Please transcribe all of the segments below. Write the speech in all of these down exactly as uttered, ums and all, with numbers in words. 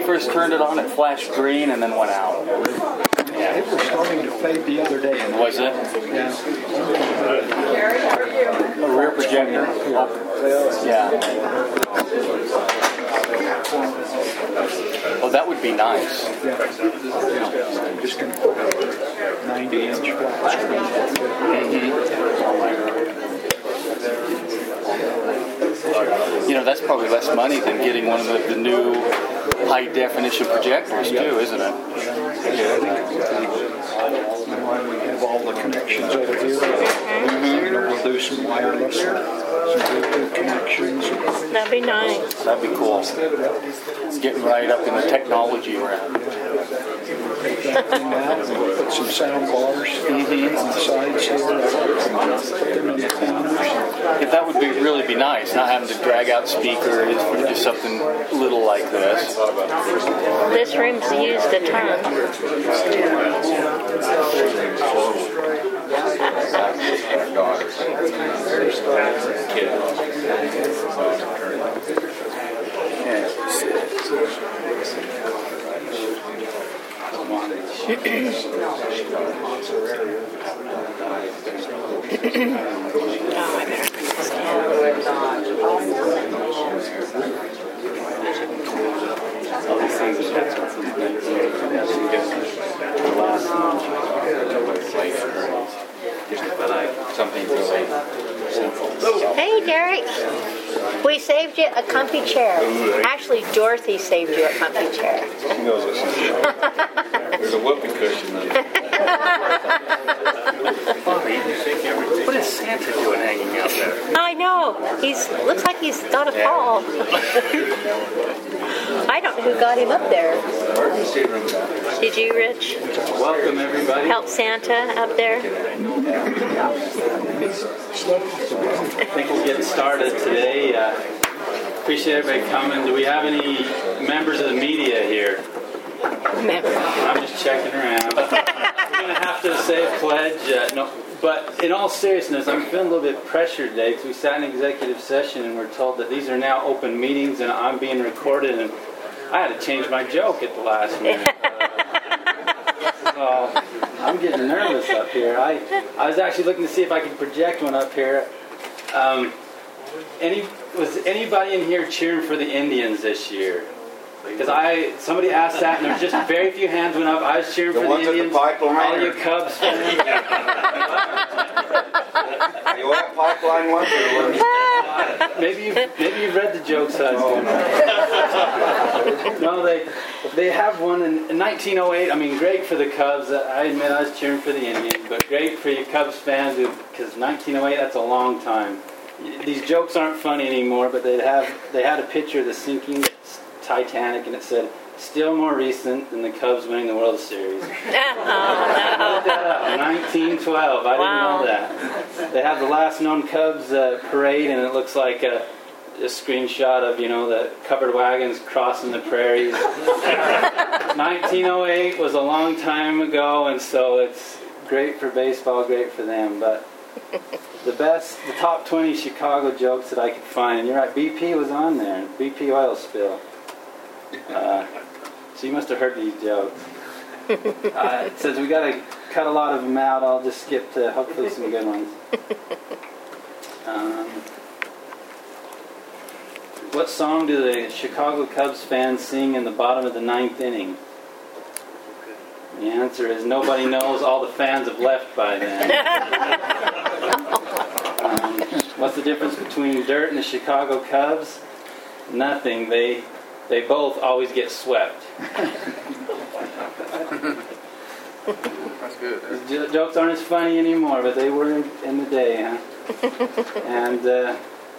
first turned it on, it flashed green and then went out. Yeah, it was starting to fade the other day. Was it? Yeah. A rear projector? Yeah. Oh, that would be nice. Yeah. Yeah. Just going to put a ninety inch flat screen. Mm-hmm. You know, that's probably less money than getting one of the, the new high definition projectors too, isn't it? Yeah. And why we have all the connections over here. Mm-hmm. You know, we'll do some wireless, some Bluetooth connections. That'd be nice. That'd be cool. It's getting right up in the technology realm. Take that thing out and we'll put some sound bars mm-hmm. on the sides here. Put them in the corners. If that would be really be nice, not having to drag out speakers for just something little like this. This room's used a ton. Hey, Derek. We saved you a comfy chair. Actually, Dorothy saved you a comfy chair. She knows what she's doing. There's a whoopee cushion on it. What is Santa doing hanging out there? I know. He's looks like he's got a fall. I don't know who got him up there. Did you, Rich? Welcome, everybody. Help Santa up there? I think we'll get started today. Uh, appreciate everybody coming. Do we have any members of the media here? I'm just checking around. I'm going to have to say a pledge. Uh, no, but in all seriousness, I'm feeling a little bit pressured today because we sat in executive session and we're told that these are now open meetings and I'm being recorded, and I had to change my joke at the last minute. So I'm getting nervous up here. I, I was actually looking to see if I could project one up here. Um, any was anybody in here cheering for the Indians this year? Because I somebody asked that and there was just very few hands went up. I was cheering The for ones the at the Indians. pipeline? All you Cubs fans. You want pipeline ones or ones? Maybe you maybe you've read the jokes I was doing. No, they they have one in, in nineteen oh eight. I mean, great for the Cubs. I admit I was cheering for the Indians, but great for you Cubs fans because nineteen oh eight, that's a long time. These jokes aren't funny anymore, but they have they had a picture of the sinking Titanic, and it said, "Still more recent than the Cubs winning the World Series." Oh, no. nineteen twelve. I didn't Wow. know that. They have the last known Cubs uh, parade, and it looks like a, a screenshot of, you know, the covered wagons crossing the prairies. nineteen oh eight was a long time ago, and so it's great for baseball, great for them. But the best, the top twenty Chicago jokes that I could find, and you're right, B P was on there, B P oil spill. Uh, so you must have heard these jokes. Uh, it says we got to cut a lot of them out. I'll just skip to hopefully some good ones. Um, what song do the Chicago Cubs fans sing in the bottom of the ninth inning? The answer is nobody knows. All the fans have left by then. um, what's the difference between dirt and the Chicago Cubs? Nothing. They they both always get swept. That's good. The jokes aren't as funny anymore, but they were in, in the day, huh? And uh,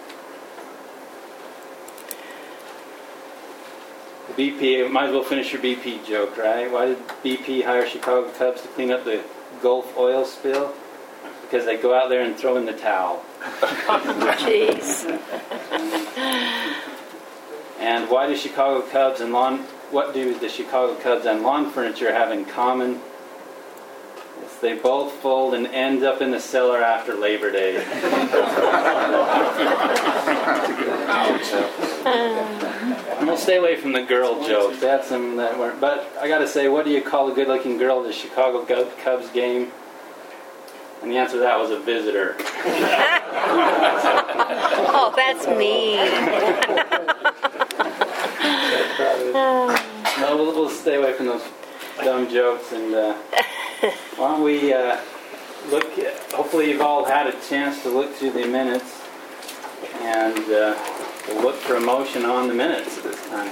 the B P, might as well finish your B P joke, right? Why did B P hire Chicago Cubs to clean up the Gulf oil spill? Because they go out there and throw in the towel. Jeez. And why do Chicago Cubs and lawn? What do the Chicago Cubs and lawn furniture have in common? It's they both fold and end up in the cellar after Labor Day. And we'll stay away from the girl jokes. They had some that weren't. But I got to say, what do you call a good-looking girl at the Chicago Cubs game? And the answer to that was a visitor. Oh, that's mean. No, we'll, we'll stay away from those dumb jokes. And uh, why don't we uh, look at, hopefully you've all had a chance to look through the minutes. And uh, we'll look for a motion on the minutes at this time.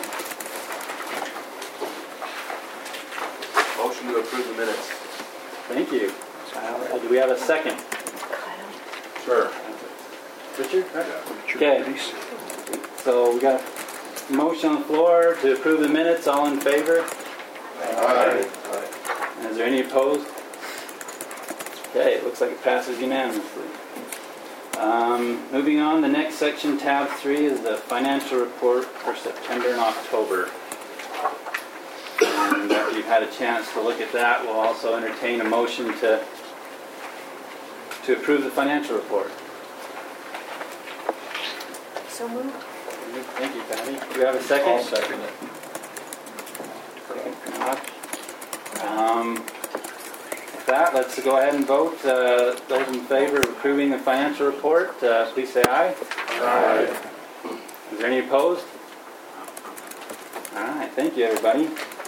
Motion to approve the minutes. Thank you. Uh, do we have a second? Sure. Richard? Okay. So we got a motion on the floor to approve the minutes. All in favor? Aye. And is there any opposed? Okay, it looks like it passes unanimously. Um, moving on, the next section, tab three, is the financial report for September and October. And after you've had a chance to look at that, we'll also entertain a motion to to approve the financial report. So moved. Thank you, Patty. Do we have a second? I'll second it. Um, with that, let's go ahead and vote. Uh, those in favor of approving the financial report, uh, please say aye. Aye. Is there any opposed? All right, thank you, everybody.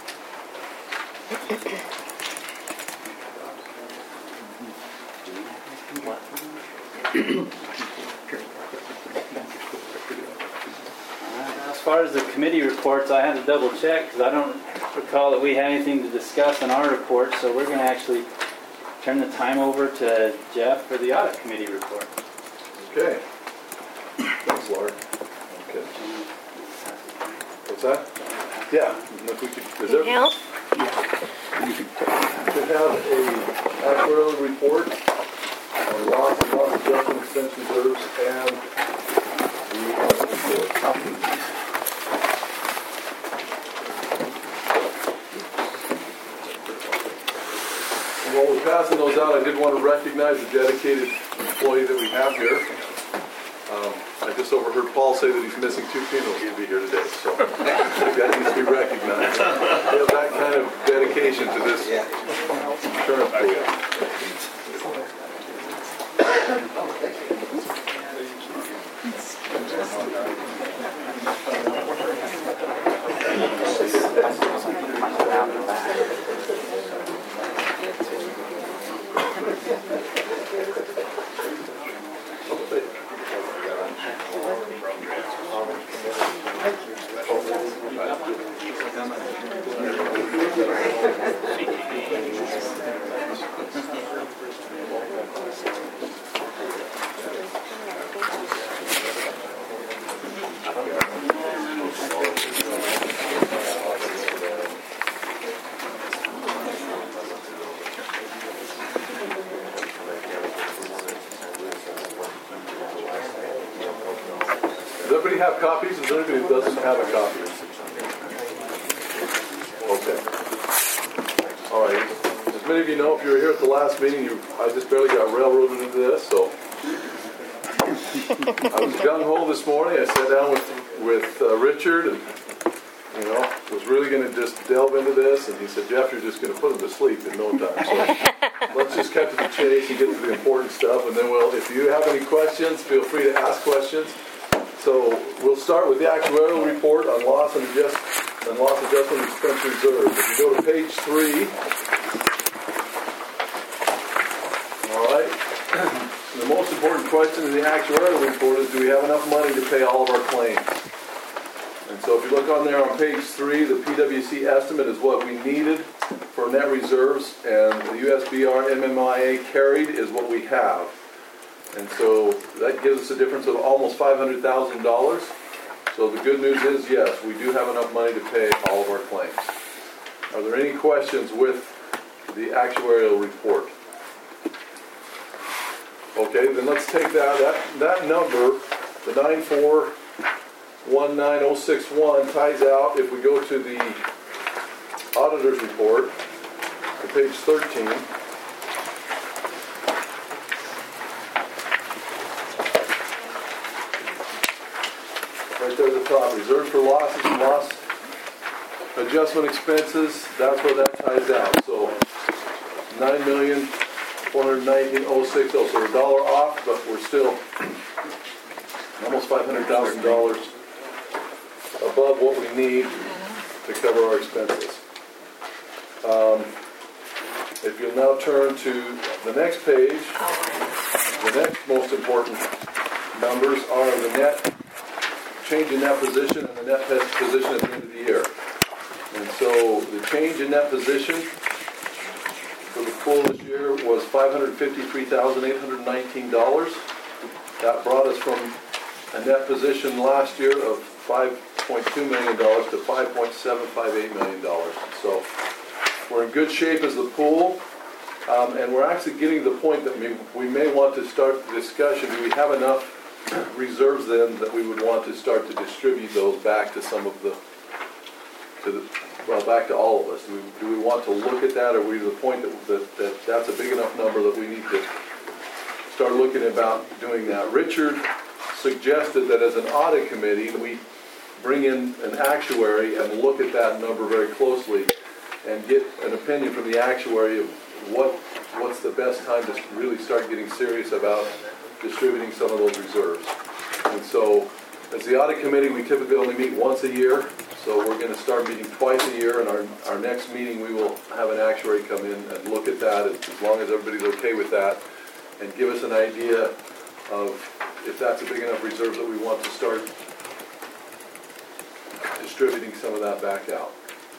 As far as the committee reports, I had to double check because I don't recall that we had anything to discuss in our report, so we're going to actually turn the time over to Jeff for the audit committee report. Okay. Thanks, Laura. Okay. What's that? Yeah. and If we could, is there, Now? could have a actuarial report on loss and loss adjustment expense reserves and the audit report. And while we're passing those out, I did want to recognize the dedicated employee that we have here. Um, I just overheard Paul say that he's missing two funerals. He'd be here today, so that needs to be recognized. We have that kind of dedication to this insurance pool. Does everybody have copies? Is there anybody who doesn't have a copy? Okay. All right. As many of you know, if you were here at the last meeting, you, I just barely got railroaded into this, so. I was gung-ho this morning. I sat down with, with uh, Richard and, you know, was really going to just delve into this, and he said, Jeff, you're just going to put him to sleep in no time. So let's just cut to the chase and get to the important stuff, and then we'll, if you have any questions, feel free to ask questions. So we'll start with the actuarial report on loss and adjust and loss adjustment expense reserve. If you go to page three, all right. The most important question in the actuarial report is, do we have enough money to pay all of our claims? And so if you look on there on page three, the P W C estimate is what we needed for net reserves, and the U S B R M M I A carried is what we have. And so that gives us a difference of almost five hundred thousand dollars. So the good news is, yes, we do have enough money to pay all of our claims. Are there any questions with the actuarial report? Okay, then let's take that, that, that number, the nine four one nine oh six one, ties out, if we go to the auditor's report, to page thirteen. right there at the top, reserves for losses and loss adjustment expenses, that's where that ties out. So nine million four hundred nineteen thousand six hundred. So we're a dollar off, but we're still almost five hundred thousand dollars above what we need to cover our expenses. Um, if you'll now turn to the next page, the next most important numbers are the net change in net position and the net position at the end of the year. And so the change in net position for the full this year was five hundred fifty-three thousand eight hundred nineteen dollars. That brought us from a net position last year of five point two million dollars to five point seven five eight million dollars. So we're in good shape as the pool, um, and we're actually getting to the point that we, we may want to start the discussion. Do we have enough reserves then that we would want to start to distribute those back to some of the, to the well, back to all of us? Do we, do we want to look at that, or are we to the point that, that, that that's a big enough number that we need to start looking about doing that? Richard suggested that as an audit committee, we bring in an actuary and look at that number very closely and get an opinion from the actuary of what what's the best time to really start getting serious about distributing some of those reserves. And so, as the audit committee, we typically only meet once a year, so we're going to start meeting twice a year, and our, our next meeting we will have an actuary come in and look at that, as, as long as everybody's okay with that, and give us an idea of if that's a big enough reserve that we want to start distributing some of that back out.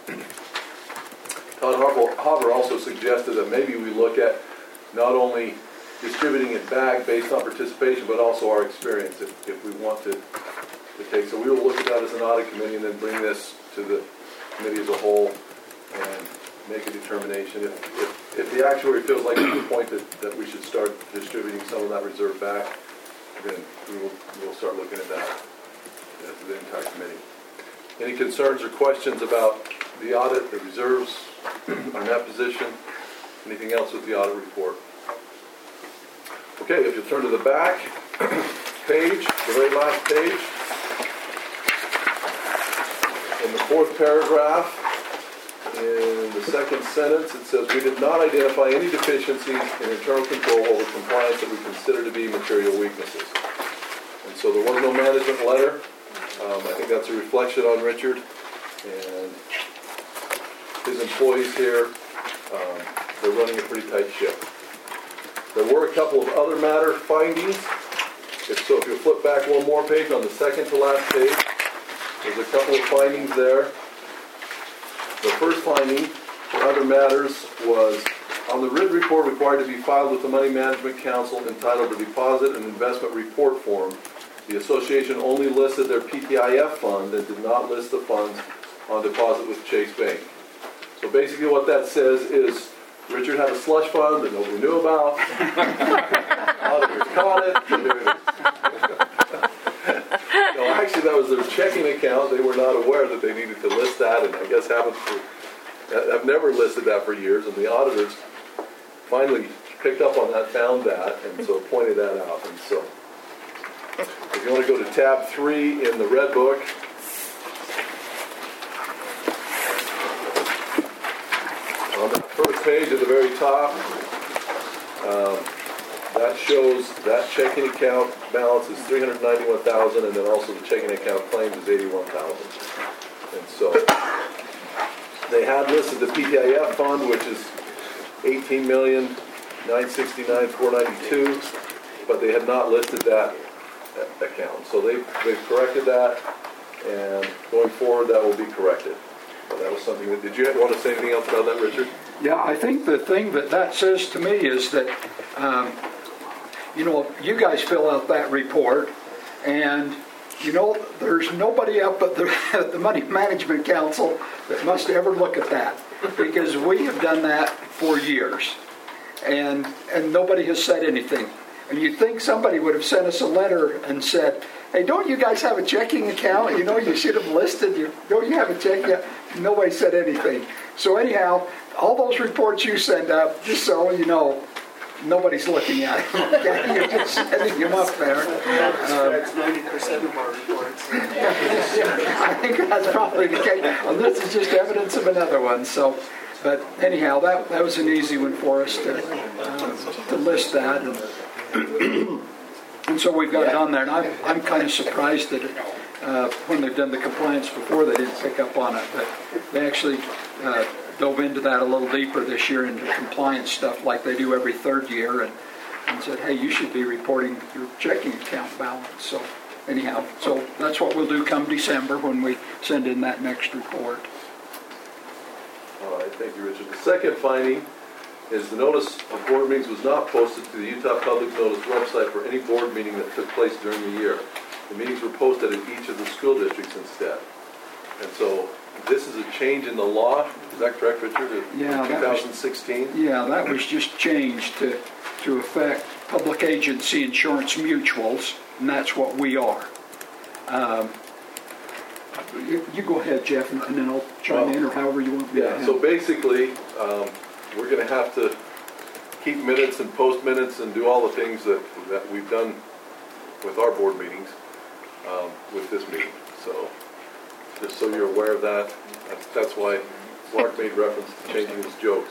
Todd Hopper also suggested that maybe we look at not only distributing it back based on participation, but also our experience, if, if we want to, to take. So we will look at that as an audit committee and then bring this to the committee as a whole and make a determination. If, if, if the actuary feels like it's the point that, that we should start distributing some of that reserve back, then we will we'll start looking at that as the entire committee. Any concerns or questions about the audit, the reserves, our net position, anything else with the audit report? Okay, if you turn to the back page, the very last page, in the fourth paragraph, in the second sentence, it says, we did not identify any deficiencies in internal control over compliance that we consider to be material weaknesses. And so there was no management letter. Um, I think that's a reflection on Richard and his employees here. Um, they're running a pretty tight ship. There were a couple of other matter findings. If so, if you flip back one more page on the second to last page, there's a couple of findings there. The first finding for other matters was on the written report required to be filed with the Money Management Council entitled the Deposit and Investment Report Form. The association only listed their P T I F fund and did not list the funds on deposit with Chase Bank. So basically what that says is Richard had a slush fund that nobody knew about. Auditors caught it. No, actually that was their checking account. They were not aware that they needed to list that, and I guess haven't for, I've never listed that for years, and the auditors finally picked up on that, found that, and so pointed that out. And so if you want to go to tab three in the red book, on the first page at the very top, um, that shows that checking account balance is three hundred ninety-one thousand dollars, and then also the checking account claims is eighty-one thousand dollars. And so they had listed the P T I F fund, which is eighteen million nine hundred sixty-nine thousand four hundred ninety-two dollars, but they had not listed that account. So they, they've corrected that, and going forward that will be corrected. So that was something that, did you want to say anything else about that, Richard? Yeah, I think the thing that that says to me is that, um, you know, you guys fill out that report, and, you know, there's nobody up at the, at the Money Management Council that must ever look at that, because we have done that for years, and and nobody has said anything. And you'd think somebody would have sent us a letter and said, hey, don't you guys have a checking account? You know, you should have listed, your, don't you have a checking account? Nobody said anything. So anyhow, all those reports you send up, just so you know, nobody's looking at him. Okay? You're just setting him up there. Um, That's ninety percent of our reports. I think that's probably the case. Well, this is just evidence of another one. So, but anyhow, that that was an easy one for us to uh, to list that, and, and so we've got it on there. And I'm I'm kind of surprised that it, uh, when they've done the compliance before, they didn't pick up on it, but they actually uh, dove into that a little deeper this year into compliance stuff, like they do every third year, and, and said, hey, you should be reporting your checking account balance. So. Anyhow, so that's what we'll do come December when we send in that next report. All right, thank you, Richard. The second finding is the notice of board meetings was not posted to the Utah Public Notice website for any board meeting that took place during the year. The meetings were posted at each of the school districts instead. And so this is a change in the law. Is that correct, Richard? Yeah, two thousand sixteen? Yeah, that was just changed to, to affect public agency insurance mutuals. And that's what we are. Um, you, you go ahead, Jeff, and, and then I'll chime well, in, or however you want me to. Yeah, so basically, um, we're going to have to keep minutes and post minutes and do all the things that, that we've done with our board meetings um, with this meeting. So, just so you're aware of that, that's, that's why Mark made reference to changing his jokes.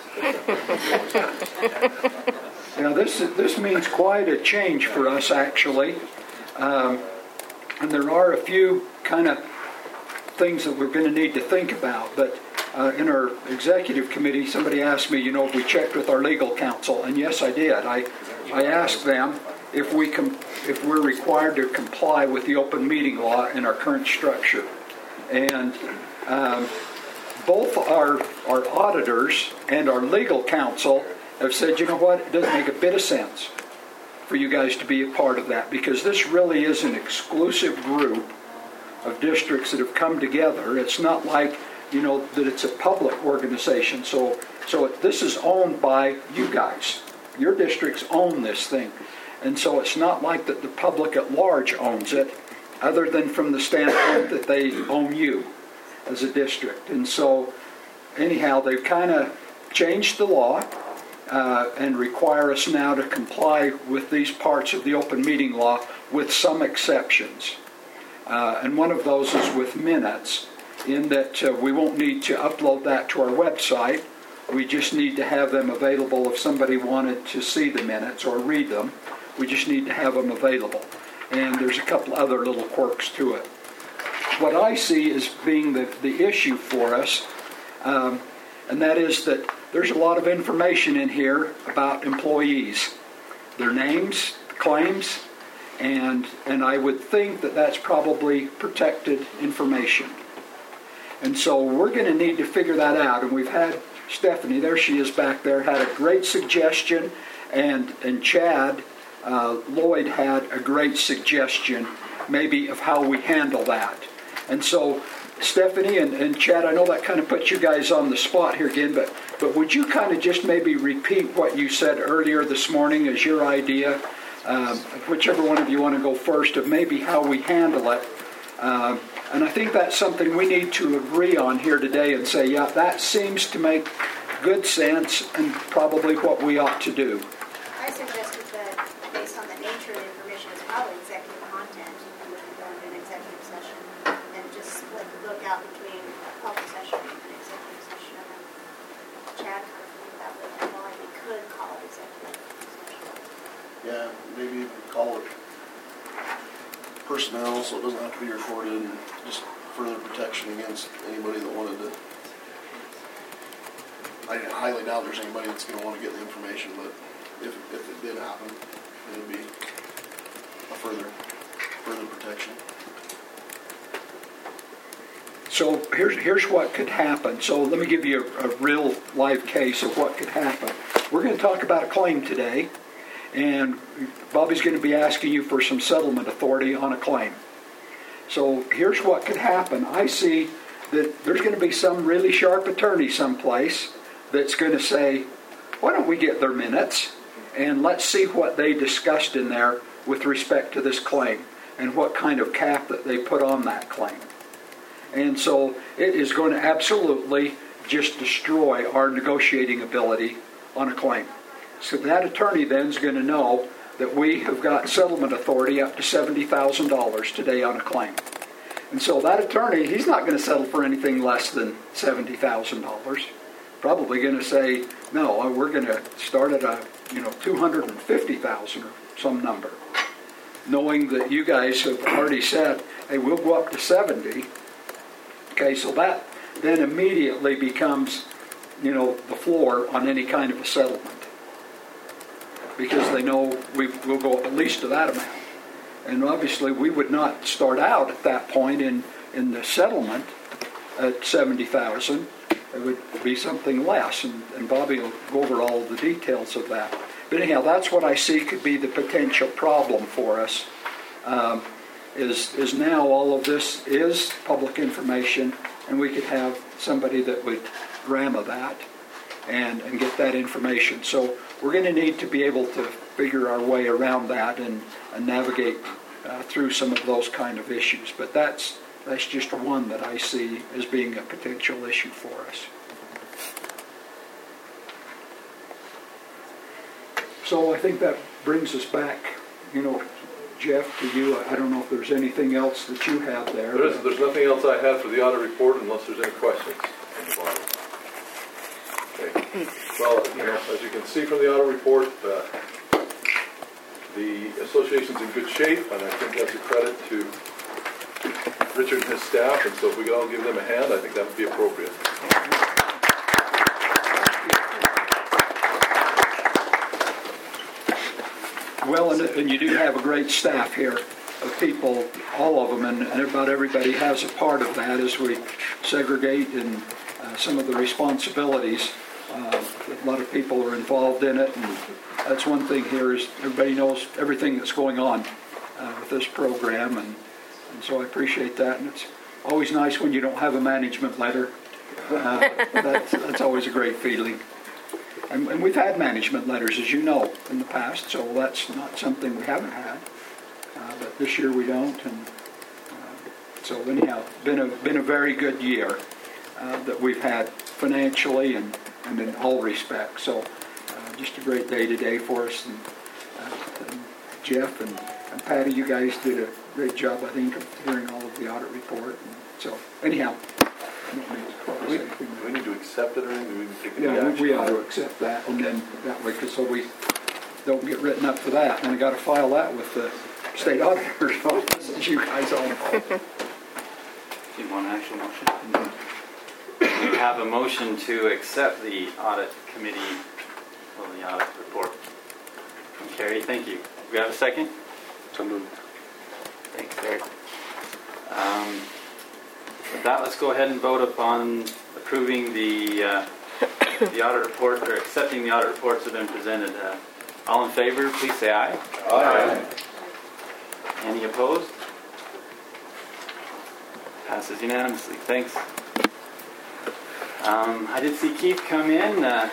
Now, this, this means quite a change for us, actually. Um, and there are a few kind of things that we're going to need to think about. But uh, in our executive committee, somebody asked me, you know, if we checked with our legal counsel, and yes, I did. I I asked them if we com- if we're required to comply with the open meeting law in our current structure, and um, both our our auditors and our legal counsel have said, you know what, it doesn't make a bit of sense for you guys to be a part of that, because this really is an exclusive group of districts that have come together. It's not like, you know, that it's a public organization. So, so it, this is owned by you guys. Your districts own this thing. And so it's not like that the public at large owns it, other than from the standpoint that they own you as a district. And so, anyhow, they've kind of changed the law. Uh, and require us now to comply with these parts of the open meeting law with some exceptions. Uh, and one of those is with minutes, in that uh, we won't need to upload that to our website. We just need to have them available if somebody wanted to see the minutes or read them. We just need to have them available. And there's a couple other little quirks to it. What I see as being the, the issue for us, um, and that is that there's a lot of information in here about employees, their names, claims, and and I would think that that's probably protected information. And so we're going to need to figure that out. And we've had Stephanie, there she is back there, had a great suggestion, and and Chad uh, Lloyd had a great suggestion, maybe of how we handle that. And so Stephanie and, and Chad, I know that kind of puts you guys on the spot here again, but, but would you kind of just maybe repeat what you said earlier this morning as your idea, um, whichever one of you want to go first, of maybe how we handle it. Um, and I think that's something we need to agree on here today and say, yeah, that seems to make good sense and probably what we ought to do. I suggested that based on the nature of the information, it's probably executive content. You would go into an executive session and just split the book out between a public session and an executive session. And Chad kind of thought that way, why we could call it executive session. Yeah, maybe call it personnel, so it doesn't have to be recorded, and just further protection against anybody that wanted to. I highly doubt there's anybody that's going to want to get the information, but if if it did happen, it would be a further further protection. So here's here's what could happen. So let me give you a, a real live case of what could happen. We're going to talk about a claim today, and Bobby's going to be asking you for some settlement authority on a claim. So here's what could happen. I see that there's going to be some really sharp attorney someplace that's going to say, why don't we get their minutes and let's see what they discussed in there with respect to this claim and what kind of cap that they put on that claim. And so it is going to absolutely just destroy our negotiating ability on a claim. So that attorney then is going to know that we have got settlement authority up to seventy thousand dollars today on a claim. And so that attorney, he's not going to settle for anything less than seventy thousand dollars. Probably going to say, no, we're going to start at a, you know, two hundred fifty thousand dollars or some number. Knowing that you guys have already said, hey, we'll go up to seventy. Okay, so that then immediately becomes, you know, the floor on any kind of a settlement. Because they know we will go at least to that amount. And obviously we would not start out at that point in, in the settlement at seventy thousand dollars. It would be something less, and, and Bobby will go over all of the details of that. But anyhow, that's what I see could be the potential problem for us, um, is, is now all of this is public information, and we could have somebody that would grandma that and, and get that information. So we're going to need to be able to figure our way around that and, and navigate uh, through some of those kind of issues. But that's that's just one that I see as being a potential issue for us. So I think that brings us back, you know, Jeff, to you. I don't know if there's anything else that you have there. There is, there's nothing else I have for the audit report unless there's any questions. Okay. Well, you know, as you can see from the audit report, uh, the association's in good shape, and I think that's a credit to Richard and his staff, and so if we could all give them a hand, I think that would be appropriate. Well, and, and you do have a great staff here of people, all of them, and, and about everybody has a part of that as we segregate in uh, some of the responsibilities. Uh, a lot of people are involved in it, and that's one thing here is everybody knows everything that's going on uh, with this program, and, and so I appreciate that. And it's always nice when you don't have a management letter. Uh, that's, that's always a great feeling. And, and we've had management letters, as you know, in the past, so that's not something we haven't had. Uh, but this year we don't, and uh, so anyhow, been a been a very good year uh, that we've had financially and, and in all respects. So uh, just a great day today for us. And, uh, and Jeff and, and Patty, you guys did a great job, I think, of hearing all of the audit report. And so anyhow. Do we, do we need to accept it, or do we need to take any Yeah, action? we ought to accept that, and then that way, because so we don't get written up for that, and I got to file that with the state auditor's office, as you guys all know. Do you want an actual motion? Mm-hmm. We have a motion to accept the audit committee, well, the audit report from Carrie. Thank you. Do we have a second? So moved. Thanks, Eric. Um, With that, let's go ahead and vote upon approving the uh, the audit report, or accepting the audit reports that have been presented. Uh, all in favor, please say aye. Aye. Any opposed? Passes unanimously. Thanks. Um, I did see Keith come in. Uh,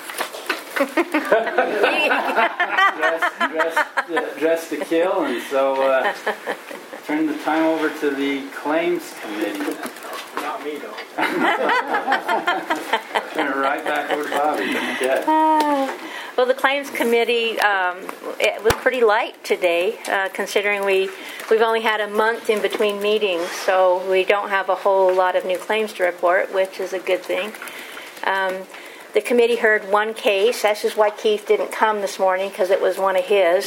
dressed, dressed, uh, dressed to kill, and so uh, turn the time over to the claims committee. Not me, though. Turn it right back over to Bobby. Yeah. Uh, well, the claims committee, um, it was pretty light today, uh, considering we, we've only had a month in between meetings, so we don't have a whole lot of new claims to report, which is a good thing. Um, The committee heard one case. That's just why Keith didn't come this morning, because it was one of his.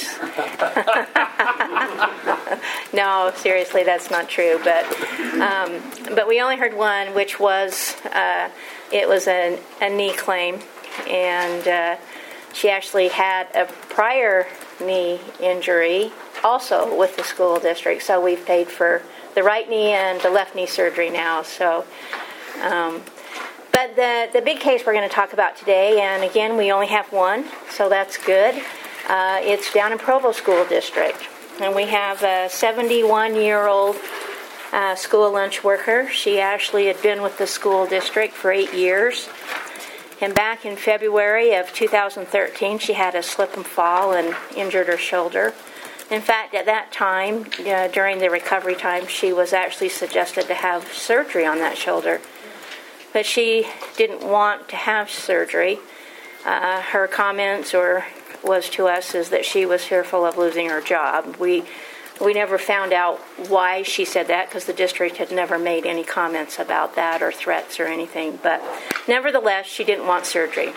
No, seriously, that's not true. But um, but we only heard one, which was uh, it was a, a knee claim, and uh, she actually had a prior knee injury also with the school district. So we've paid for the right knee and the left knee surgery now. So. Um, But the, the big case we're going to talk about today, and again, we only have one, so that's good. Uh, it's down in Provo School District. And we have a seventy-one-year-old uh, school lunch worker. She actually had been with the school district for eight years. And back in February of two thousand thirteen, she had a slip and fall and injured her shoulder. In fact, at that time, uh, during the recovery time, she was actually suggested to have surgery on that shoulder. But she didn't want to have surgery. uh, her comments or was to us is that she was fearful of losing her job. We we never found out why she said that because the district had never made any comments about that or threats or anything. But nevertheless, she didn't want surgery.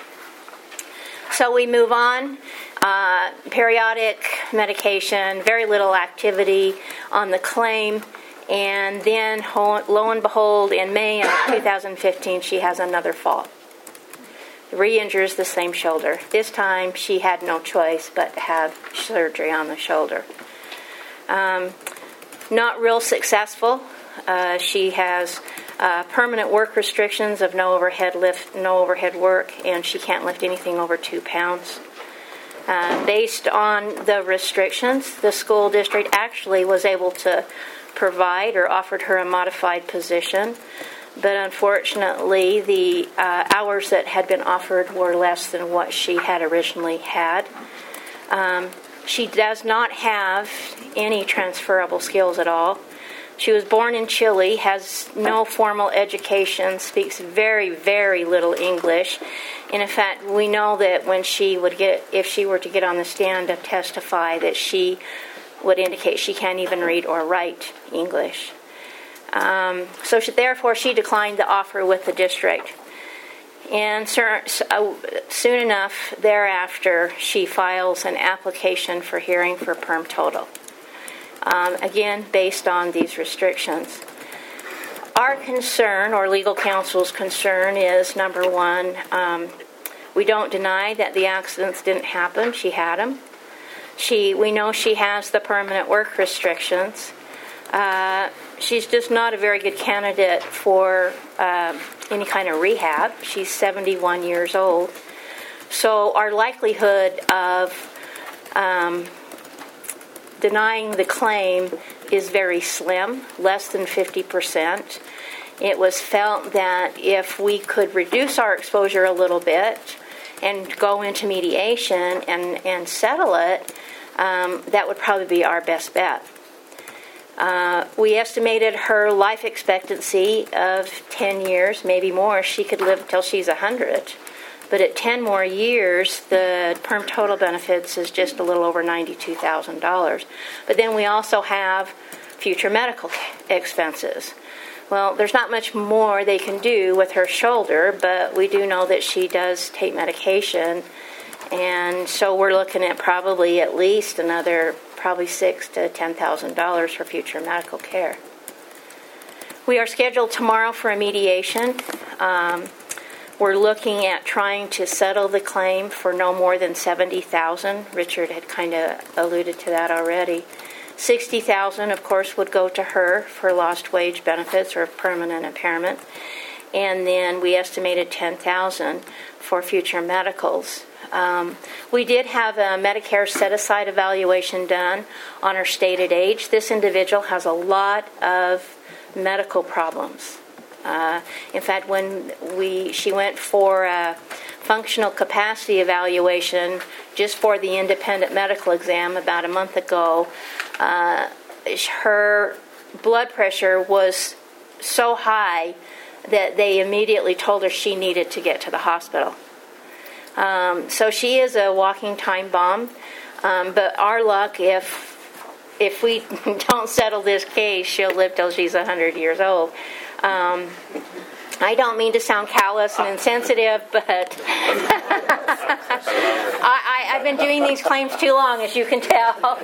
So we move on. Uh, periodic medication, very little activity on the claim. And then, lo and behold, in May of two thousand fifteen, she has another fall. Re-injures the same shoulder. This time, she had no choice but to have surgery on the shoulder. Um, not real successful. Uh, she has uh, permanent work restrictions of no overhead lift, no overhead work, and she can't lift anything over two pounds. Uh, based on the restrictions, the school district actually was able to provide or offered her a modified position, but unfortunately the uh, hours that had been offered were less than what she had originally had. Um, she does not have any transferable skills at all. She was born in Chile, has no formal education, speaks very, very little English. And in fact, we know that when she would get, if she were to get on the stand to testify, that she would indicate she can't even read or write English. Um, so she, therefore, she declined the offer with the district. And soon enough thereafter, she files an application for hearing for perm total. Um, again, based on these restrictions. Our concern, or legal counsel's concern, is number one, um, we don't deny that the accidents didn't happen. She had them. She, we know she has the permanent work restrictions. Uh, she's just not a very good candidate for uh, any kind of rehab. She's seventy-one years old. So our likelihood of um, denying the claim is very slim, less than fifty percent. It was felt that if we could reduce our exposure a little bit and go into mediation and, and settle it, um, that would probably be our best bet. Uh, we estimated her life expectancy of ten years, maybe more. She could live till she's one hundred. But at ten more years, the perm total benefits is just a little over ninety-two thousand dollars. But then we also have future medical expenses. Well, there's not much more they can do with her shoulder, but we do know that she does take medication. And so we're looking at probably at least another probably six to ten thousand dollars for future medical care. We are scheduled tomorrow for a mediation. Um, we're looking at trying to settle the claim for no more than seventy thousand dollars. Richard had kind of alluded to that already. sixty thousand dollars, of course, would go to her for lost wage benefits or permanent impairment, and then we estimated ten thousand dollars for future medicals. Um, we did have a Medicare set-aside evaluation done on her stated age. This individual has a lot of medical problems. Uh, in fact, when we she went for a functional capacity evaluation just for the independent medical exam about a month ago, uh, her blood pressure was so high that they immediately told her she needed to get to the hospital. Um, so she is a walking time bomb, um, but our luck, if if we don't settle this case, she'll live till she's one hundred years old. Um, I don't mean to sound callous and insensitive, but I, I, I've been doing these claims too long, as you can tell.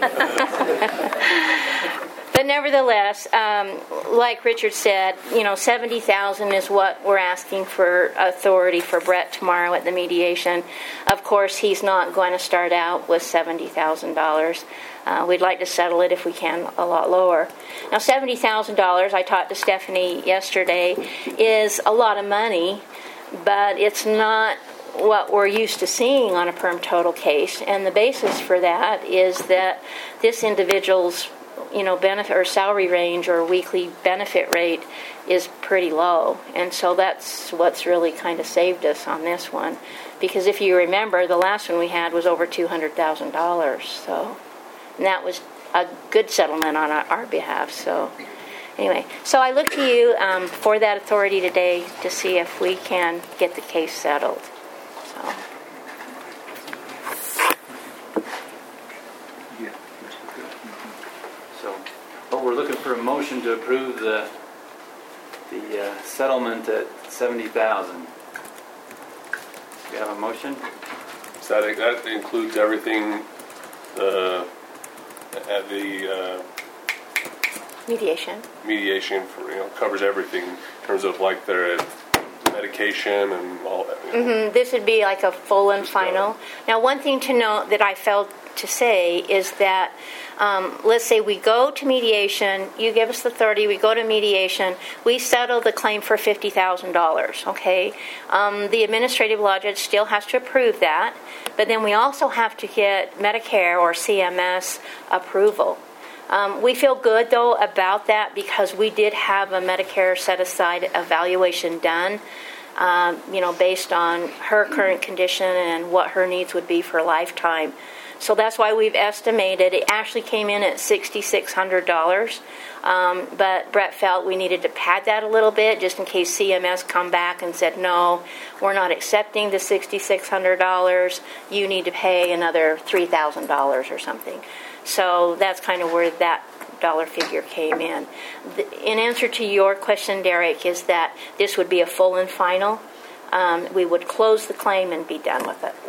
But nevertheless, um, like Richard said, you know, seventy thousand dollars is what we're asking for authority for Brett tomorrow at the mediation. Of course, he's not going to start out with seventy thousand dollars. Uh, we'd like to settle it if we can a lot lower. Now, seventy thousand dollars, I talked to Stephanie yesterday, is a lot of money, but it's not what we're used to seeing on a perm total case. And the basis for that is that this individual's you know, benefit or salary range or weekly benefit rate is pretty low. And so that's what's really kind of saved us on this one. Because if you remember, the last one we had was over two hundred thousand dollars. So, and that was a good settlement on our, our behalf. So anyway, so I look to you um, for that authority today to see if we can get the case settled. So. for a motion to approve the the uh, settlement at seventy thousand. Do you have a motion? So that, that includes everything, uh, at the uh, Mediation. mediation, for, you know, covers everything in terms of like their medication and all that. You know. Mm-hmm. This would be like a full and final. Now, one thing to note that I failed to say is that, um, let's say we go to mediation, you give us the thirty, we go to mediation, we settle the claim for fifty thousand dollars, okay? Um, the administrative law judge still has to approve that, but then we also have to get Medicare or C M S approval. Um, we feel good, though, about that because we did have a Medicare set-aside evaluation done, um, you know, based on her current condition and what her needs would be for a lifetime. So that's why we've estimated. It actually came in at six thousand six hundred dollars, um, but Brett felt we needed to pad that a little bit just in case C M S come back and said, no, we're not accepting the six thousand six hundred dollars. You need to pay another three thousand dollars or something. So that's kind of where that dollar figure came in. The, in answer to your question, Derek, is that this would be a full and final. Um, we would close the claim and be done with it.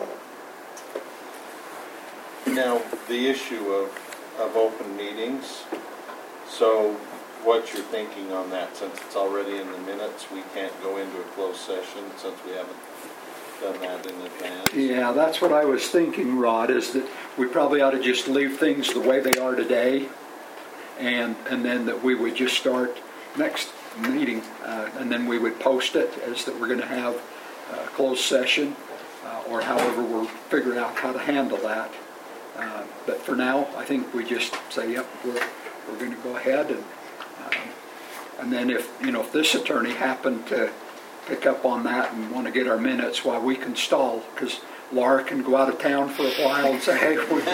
Now, the issue of, of open meetings, so what you're thinking on that, since it's already in the minutes, we can't go into a closed session since we haven't done that in advance? Yeah, that's what I was thinking, Rod, is that we probably ought to just leave things the way they are today, and and then that we would just start next meeting, uh, and then we would post it as that we're going to have a closed session, uh, or however we're figuring out how to handle that. Uh, but for now, I think we just say, yep, we're we're going to go ahead, and um, and then if you know if this attorney happened to pick up on that and want to get our minutes while we can stall, because Laura can go out of town for a while and say, hey, we're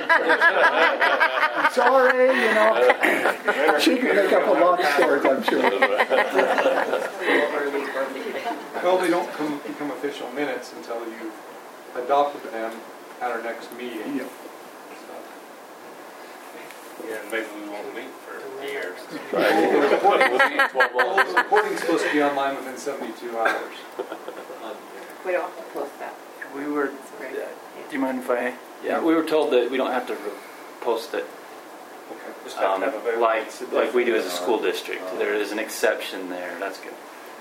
I'm sorry, you know. She can make up a lot of stories, I'm sure. Well, they don't come, become official minutes until you've adopted them at our next meeting. Yep. Yeah, and maybe we won't meet for years. Well, the recording's supposed to be online within seventy-two hours. We don't have to post that. We were. Do you mind if I? Yeah, we were told that we don't have to post it. Okay. Just have Um, to have a vote. like like we do as a school district. There is an exception there. That's good.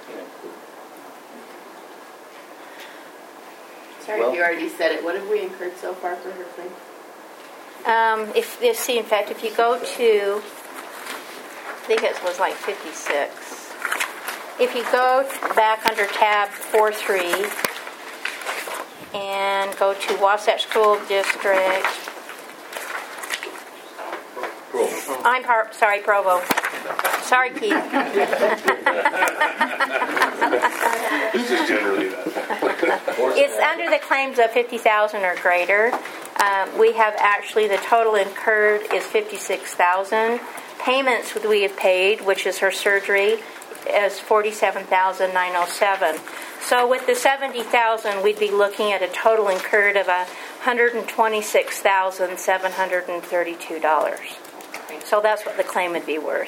Sorry Well- if you already said it. What have we incurred so far for her claim? Um, if you see, in fact, if you go to, I think it was like fifty-six. If you go back under tab four three and go to Wasatch School District, I'm par- sorry, Provo. Sorry, Keith. It's just generally that. It's under the claims of fifty thousand or greater. Um, we have actually, the total incurred is fifty-six thousand. Payments that we have paid, which is her surgery, is forty-seven thousand nine hundred seven. So with the seventy thousand, we'd be looking at a total incurred of one hundred twenty-six thousand seven hundred thirty-two dollars. So that's what the claim would be worth.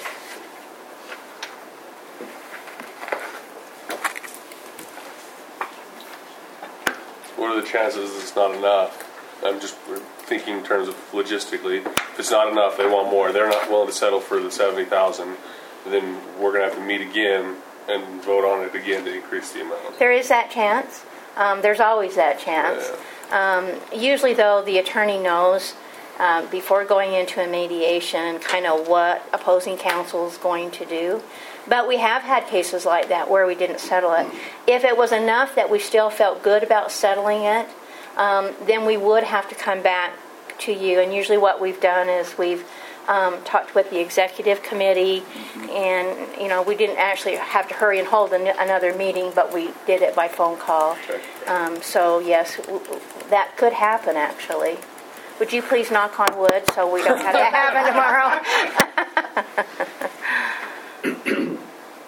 What are the chances it's not enough? I'm just thinking in terms of logistically. If it's not enough, they want more. They're not willing to settle for the seventy thousand. Then we're going to have to meet again and vote on it again to increase the amount. There is that chance. Um, there's always that chance. Yeah. Um, usually, though, the attorney knows um, before going into a mediation kind of what opposing counsel is going to do. But we have had cases like that where we didn't settle it. If it was enough that we still felt good about settling it, um, then we would have to come back to you. And usually what we've done is we've um, talked with the executive committee, mm-hmm. and, you know, we didn't actually have to hurry and hold an- another meeting, but we did it by phone call. Okay. Um, so, yes, w- that could happen, actually. Would you please knock on wood so we don't have that happen tomorrow?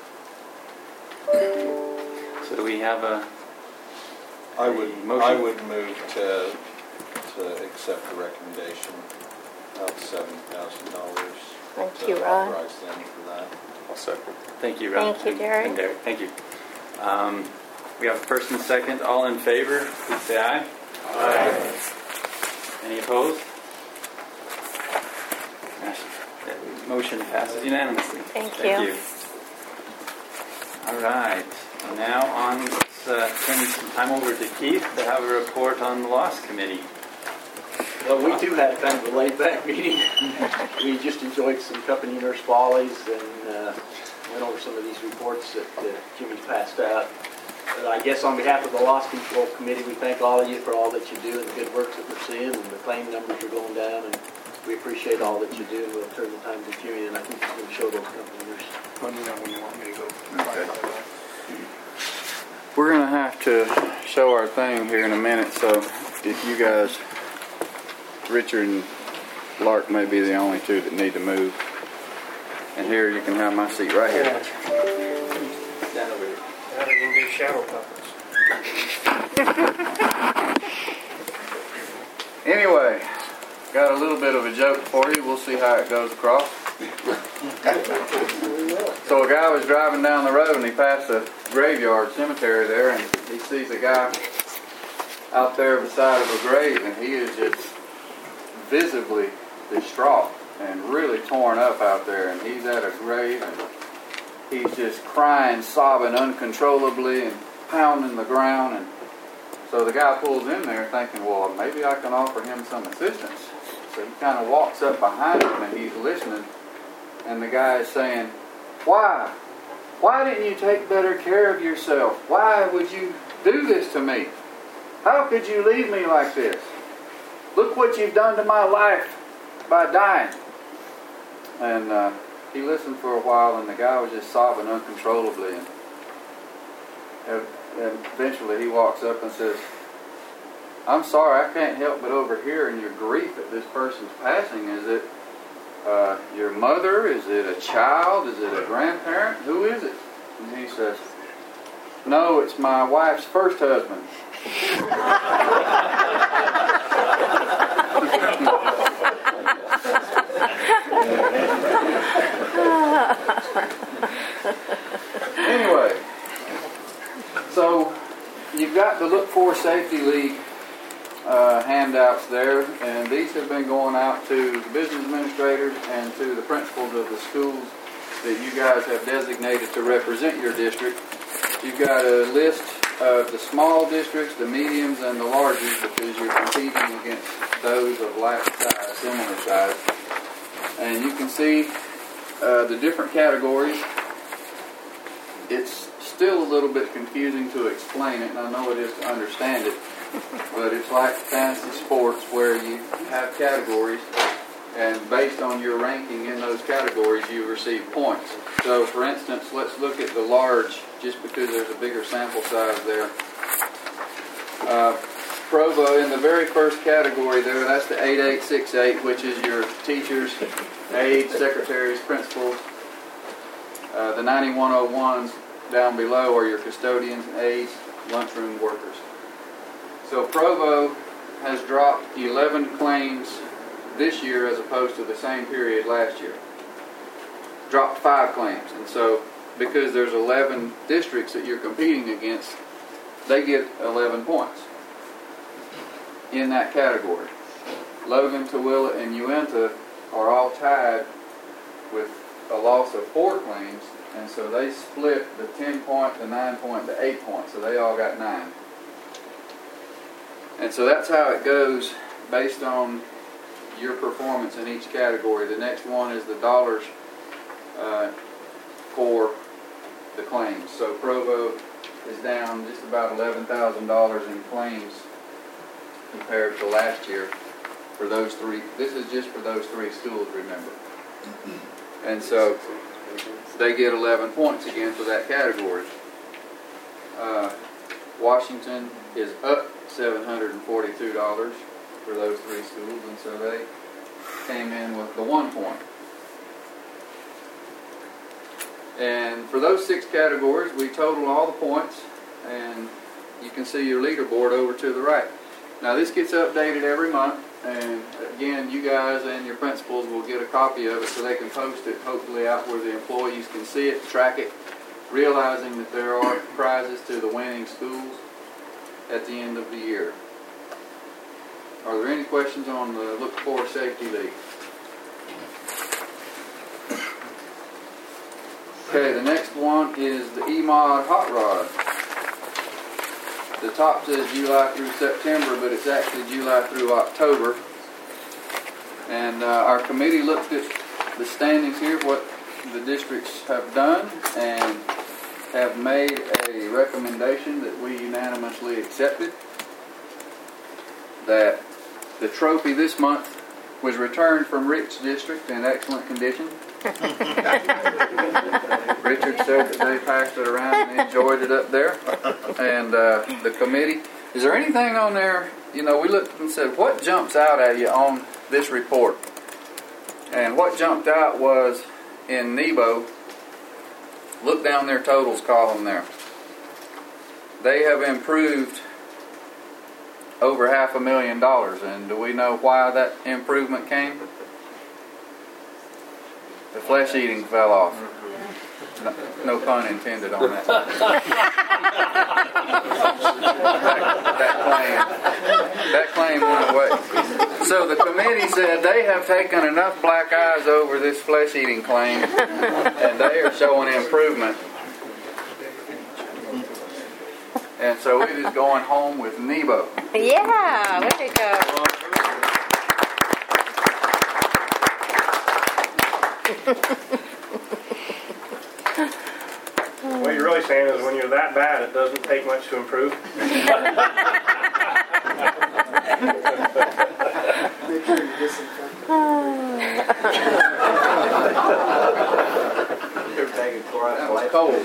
So do we have a? I would Motion? I would move to to accept the recommendation. of seven thousand dollars. Thank you, Rod. Authorize them for that. I'll second. Thank you, Ron. Thank you, And- Derek. and Derek. Thank you. Um, we have a first and second. All in favor, please say aye. Aye. Any opposed? That motion passes unanimously. Thank Thank you. you. All right. Now on, let's uh, turn some time over to Keith to have a report on the loss committee. Well, we too had kind of a laid-back meeting. We just enjoyed some company nurse volleys and uh, went over some of these reports that uh, Jimmy's passed out. But I guess on behalf of the Loss Control Committee, we thank all of you for all that you do and the good work that we're seeing, and the claim numbers are going down, and we appreciate all that you do. And we'll turn the time to Jimmy, and I think he's going to show those company nurses. Let me know when you want me to go. Okay. We're going to have to show our thing here in a minute, so if you guys, Richard and Lark may be the only two that need to move. And here you can have my seat right here. Stand over here. Now they can do shadow puppets. Anyway, got a little bit of a joke for you. We'll see how it goes across. So a guy was driving down the road and he passed a graveyard cemetery there, and he sees a guy out there beside of a grave, and he is just visibly distraught and really torn up out there, and he's at a grave and he's just crying, sobbing uncontrollably and pounding the ground. And so the guy pulls in there thinking, well, maybe I can offer him some assistance. So he kind of walks up behind him and he's listening, and the guy is saying, why? Why didn't you take better care of yourself? Why would you do this to me? How could you leave me like this? Look what you've done to my life by dying. And uh, he listened for a while, and the guy was just sobbing uncontrollably. And, and eventually he walks up and says, I'm sorry, I can't help but overhear in your grief at this person's passing. Is it uh, your mother? Is it a child? Is it a grandparent? Who is it? And he says, no, it's my wife's first husband. Anyway, so you've got the Look For Safety League uh, handouts there, and these have been going out to the business administrators and to the principals of the schools that you guys have designated to represent your district. You've got a list of the small districts, the mediums, and the larges, because you're competing against those of like size, similar size. And you can see uh, the different categories. It's still a little bit confusing to explain it, and I know it is to understand it, but it's like fantasy sports where you have categories, and based on your ranking in those categories, you receive points. So, for instance, let's look at the large, just because there's a bigger sample size there. Uh, Provo, in the very first category there, that's the eight eight six eight, which is your teachers, aides, secretaries, principals. Uh, the ninety-one oh ones down below are your custodians, aides, lunchroom workers. So Provo has dropped eleven claims this year as opposed to the same period last year. Dropped five claims. And so because there's eleven districts that you're competing against, they get eleven points in that category. Logan, Tooele, and Uinta are all tied with a loss of four claims, and so they split the ten point, the nine point, the eight point, so they all got nine. And so that's how it goes based on your performance in each category. The next one is the dollars uh, for the claims. So Provo is down just about eleven thousand dollars in claims compared to last year for those three. This is just for those three schools, remember. And so they get eleven points again for that category. Uh, Washington is up seven hundred forty-two dollars for those three schools, and so they came in with the one point. And for those six categories, we total all the points, and you can see your leaderboard over to the right. Now this gets updated every month, And again, you guys and your principals will get a copy of it so they can post it hopefully out where the employees can see it, track it, realizing that there are prizes to the winning schools at the end of the year. Are there any questions on the Look For Safety League? Okay, the next one is the E M O D Hot Rod. The top says July through September, but it's actually July through October. And uh, our committee looked at the standings here, what the districts have done, and have made a recommendation that we unanimously accepted. That the trophy this month was returned from Rick's district in excellent condition. Richard said that they passed it around and enjoyed it up there. And uh, the committee, is there anything on there, you know, we looked and said, what jumps out at you on this report? And what jumped out was in Nebo, look down their totals column there. They have improved over half a million dollars. And do we know why that improvement came? The flesh eating fell off. No, no pun intended on that. that, that claim, that claim went away. So the committee said they have taken enough black eyes over this flesh eating claim, and they are showing improvement. And so it is going home with Nebo. Yeah, way to go. What you're really saying is when you're that bad, it doesn't take much to improve. Make sure you disinfect. They're taking Clorox. That was cold.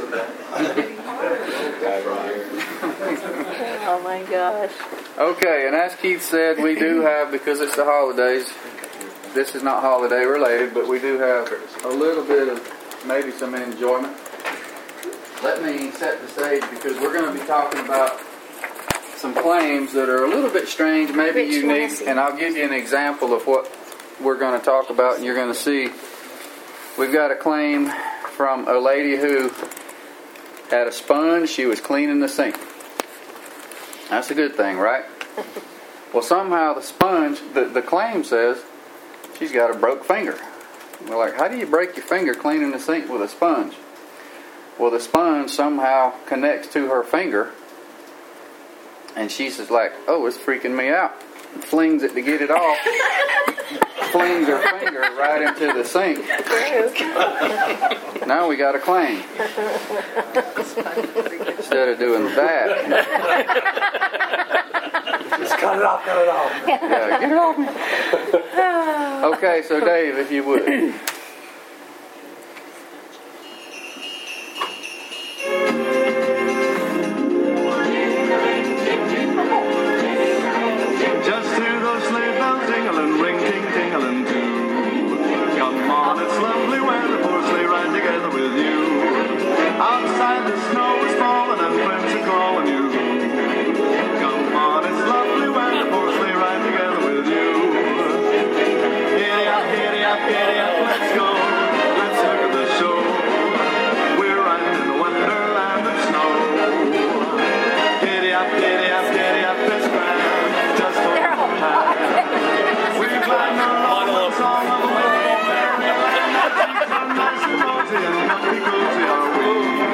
Oh my gosh. Okay, and as Keith said, we do have, because it's the holidays, this is not holiday related, but we do have a little bit of maybe some enjoyment. Let me set the stage because we're going to be talking about some claims that are a little bit strange, maybe Rich, unique, and I'll give you an example of what we're going to talk about, and you're going to see. We've got a claim from a lady who had a sponge. She was cleaning the sink. That's a good thing, right? Well, somehow the sponge, the, the claim says she's got a broke finger. We're like, how do you break your finger cleaning the sink with a sponge? Well, the sponge somehow connects to her finger, and she's just like, oh, it's freaking me out. Flings it to get it off. Flings her finger right into the sink. Now we got a claim. Instead of doing that. Just cut it off, cut it off. Yeah, get it off me. Okay, so Dave, if you would. Outside the snow is falling and friends are calling you. Come on, it's lovely when the four sleigh ride together with you. Giddy up, giddy up, giddy up, let's go. Let's look at the show. We're riding in a wonderland of snow. Giddy up, giddy up, giddy up, it's grand. Just hold your hand. We're gliding along the song of the way. Nice and rosy and comfy cozy are we.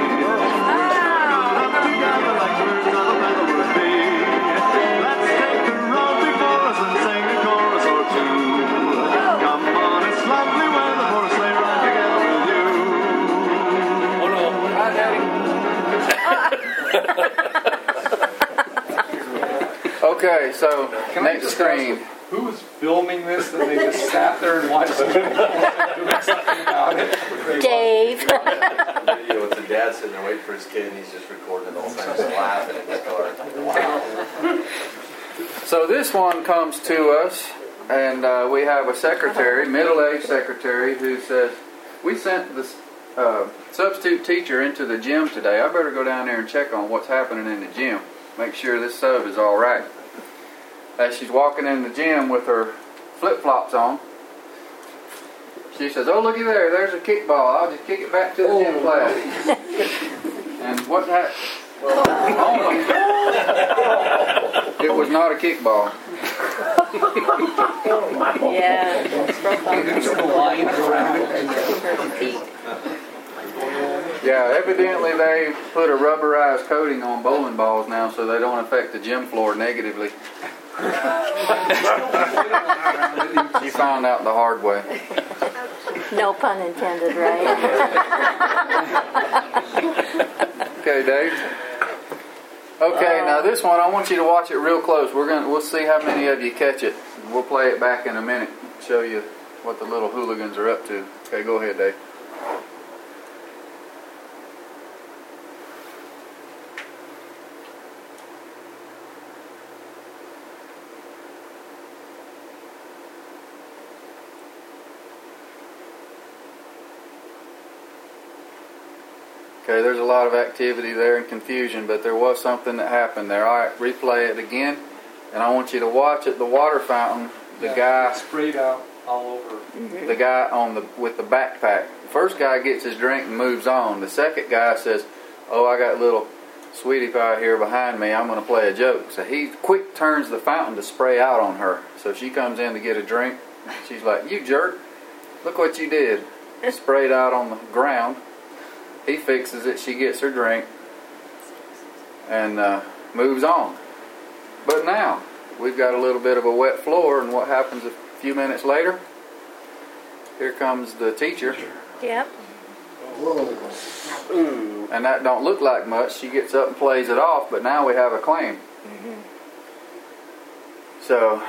Okay, so Can I next just screen. ask, who was filming this that they just sat there and watched it? Doing something about it? Dave. Video with the dad sitting there waiting for his kid, and he's just recording the whole time, just laughing in his car. Wow. So this one comes to us, and uh, we have a secretary, middle-aged secretary, who says, we sent this uh, substitute teacher into the gym today. I better go down there and check on what's happening in the gym. Make sure this sub is all right. as she's walking in the gym with her flip-flops on, she says, "Oh, looky there, there's a kickball. I'll just kick it back to the Oh. gym class." And what that... Well, it was not a kickball. Yeah. Yeah, evidently they put a rubberized coating on bowling balls now so they don't affect the gym floor negatively. You found out the hard way. No pun intended, right? Okay, Dave. Okay, now this one, I want you to watch it real close. We're gonna, we'll see how many of you catch it. We'll play it back in a minute, show you what the little hooligans are up to. Okay, go ahead, Dave. Okay, there's a lot of activity there and confusion, but there was something that happened there. All right, replay it again, and I want you to watch at the water fountain. The Yeah, guy sprayed out all over. the guy on the with the backpack. The first guy gets his drink and moves on. The second guy says, "Oh, I got little sweetie pie here behind me. I'm going to play a joke." So he quick turns the fountain to spray out on her. So she comes in to get a drink. She's like, "You jerk! Look what you did!" Sprayed out on the ground. He fixes it. She gets her drink and uh, moves on. But now we've got a little bit of a wet floor, and what happens a few minutes later? Here comes the teacher. Yep. Ooh. And that don't look like much. She gets up and plays it off, but now we have a claim. Mm-hmm. So,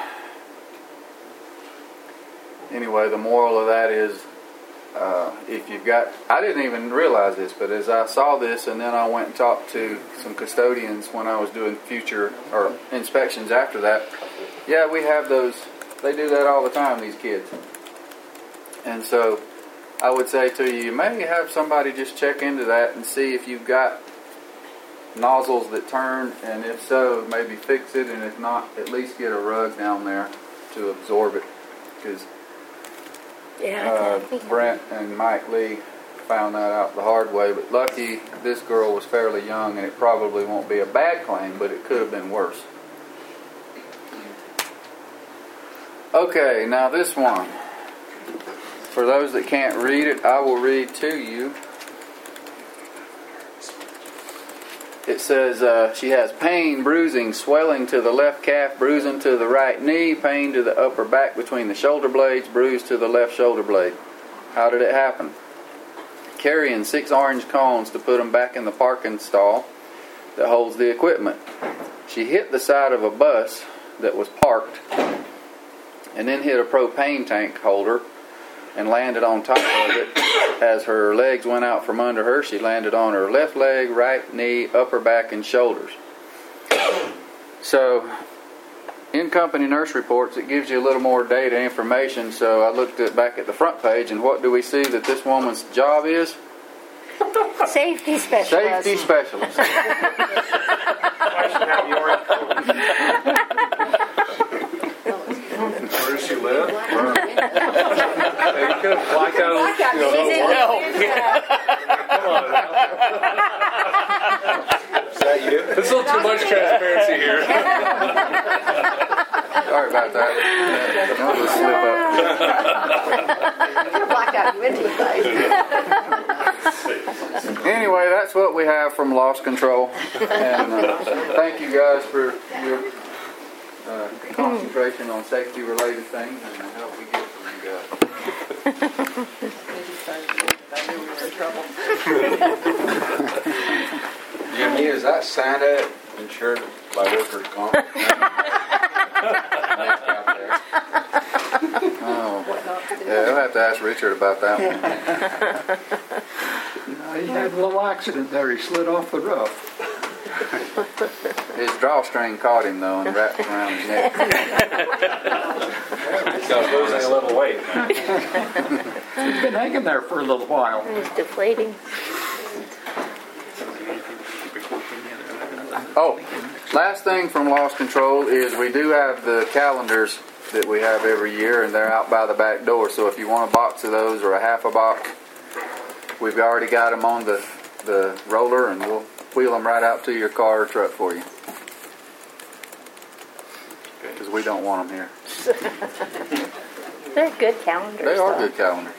anyway, the moral of that is, uh, if you've got, I didn't even realize this, but as I saw this, and then I went and talked to some custodians when I was doing future or inspections after that. Yeah, we have those. They do that all the time, these kids. And so I would say to you, you may have somebody just check into that and see if you've got nozzles that turn, and if so, maybe fix it, and if not, at least get a rug down there to absorb it. Because Yeah, uh, Brent and Mike Lee found that out the hard way. But lucky, this girl was fairly young, and it probably won't be a bad claim, but it could have been worse. Okay, now this one. For those that can't read it, I will read to you. It says uh, she has pain, bruising, swelling to the left calf, bruising to the right knee, pain to the upper back between the shoulder blades, bruise to the left shoulder blade. How did it happen? Carrying six orange cones to put them back in the parking stall that holds the equipment. She hit the side of a bus that was parked and then hit a propane tank holder and landed on top of it. As her legs went out from under her, she landed on her left leg, right knee, upper back, and shoulders. So, in company nurse reports, it gives you a little more data information. So I looked at back at the front page, and what do we see that this woman's job is? Safety specialist. Safety specialist. Where does she live? Hey, you could have blacked out, you know, She's in no the- Come on now. Is that you? There's a little too much transparency here. Sorry about that. That was a slip up. Anyway, that's what we have from Lost Control. And uh, thank you guys for your uh, concentration on safety-related things and the help we get from you guys. Jimmy, is that Santa insured by workers' comp? Oh, yeah, I'll have to ask Richard about that one. No, he had a little accident there. He slid off the roof. His drawstring caught him, though, and wrapped around his neck. So losing a little weight. He's been hanging there for a little while. It's deflating. Oh, Last thing from Lost Control is we do have the calendars that we have every year, and they're out by the back door. So if you want a box of those or a half a box, we've already got them on the, the roller, and we'll wheel them right out to your car or truck for you. Because we don't want them here. They're good calendars. They are though. good calendars.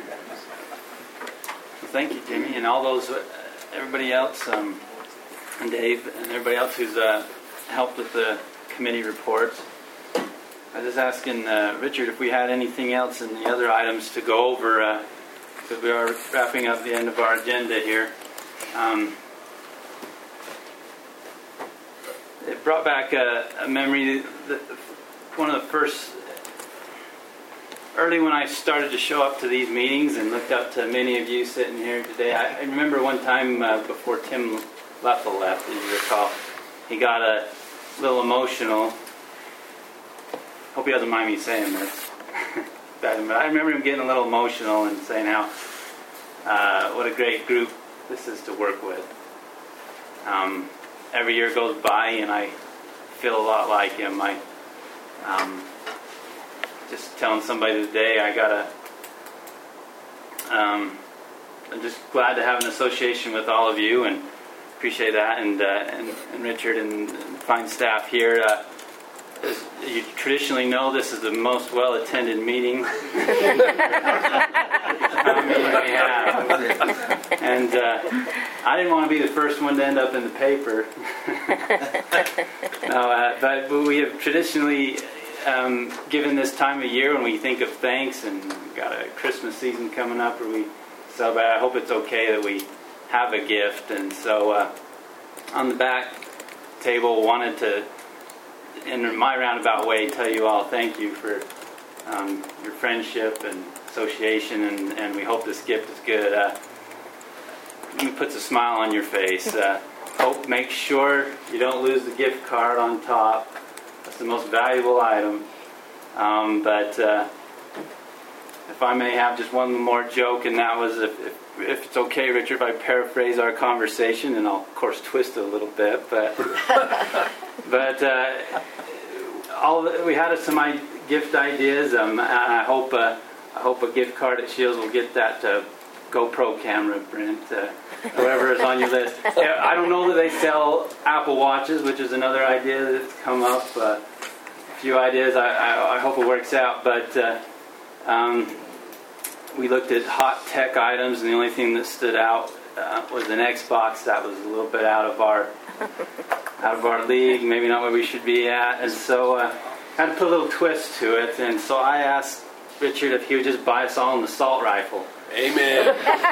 Thank you, Jimmy, and all those, uh, everybody else, um, and Dave, and everybody else who's uh, helped with the committee reports. I was just asking uh, Richard if we had anything else in the other items to go over, uh, because we are wrapping up the end of our agenda here. Um, it brought back a, a memory that one of the first, early when I started to show up to these meetings and looked up to many of you sitting here today, I, I remember one time uh, before Tim Leffel left, as you recall, he got a little emotional. Hope he doesn't mind me saying this. But I remember him getting a little emotional and saying how uh, what a great group this is to work with. Um, every year goes by and I feel a lot like him. I um, just telling somebody today I gotta um, I'm just glad to have an association with all of you and appreciate that, and uh, and, and Richard and, and fine staff here. Uh, as you traditionally know, this is the most well-attended meeting, meeting we have. And uh, I didn't want to be the first one to end up in the paper. no, uh, but, but we have traditionally um, given this time of year when we think of thanks, and we've got a Christmas season coming up where we celebrate. I hope it's okay that we have a gift, and so uh, on the back table wanted to, in my roundabout way, tell you all thank you for um, your friendship and association, and, and we hope this gift is good. Uh, it puts a smile on your face. Uh, hope make sure you don't lose the gift card on top. That's the most valuable item. Um, but uh, if I may have just one more joke, and that was if, if if it's okay, Richard, if I paraphrase our conversation, and I'll of course twist it a little bit, but but uh, all we had some gift ideas. Um, and I hope uh, I hope a gift card at Shields will get that uh, GoPro camera, Brent, uh, whoever is on your list. Yeah, I don't know that they sell Apple Watches, which is another idea that's come up. Uh, a few ideas. I, I, I hope it works out, but. Uh, um, We looked at hot tech items, and the only thing that stood out uh, was an Xbox that was a little bit out of our out of our league, maybe not where we should be at, and so uh, had to put a little twist to it. And so I asked Richard if he would just buy us all an assault rifle. Amen.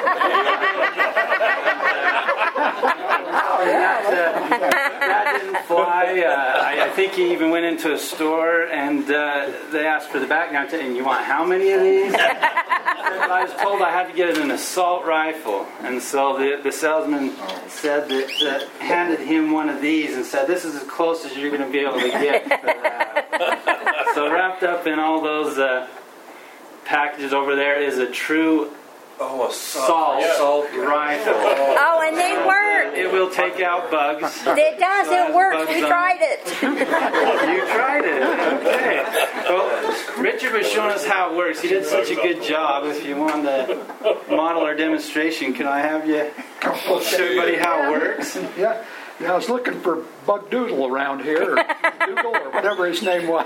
that, uh, that didn't fly. Uh, I, I think he even went into a store and uh, they asked for the background check. And you want how many of these? I was told I had to get an assault rifle, and so the, the salesman said that uh, handed him one of these and said, "This is as close as you're going to be able to get for that." So wrapped up in all those uh, packages over there is a true oh, assault, assault rifle. Oh, and they work. It will take out bugs. It does. So it works. We on. tried it. You tried it. Okay. Well, Richard was showing us how it works. He did such a good job. If you want to model or demonstration, can I have you show everybody how it works? Yeah. Yeah, I was looking for Bug Doodle around here, or Doodle, or whatever his name was.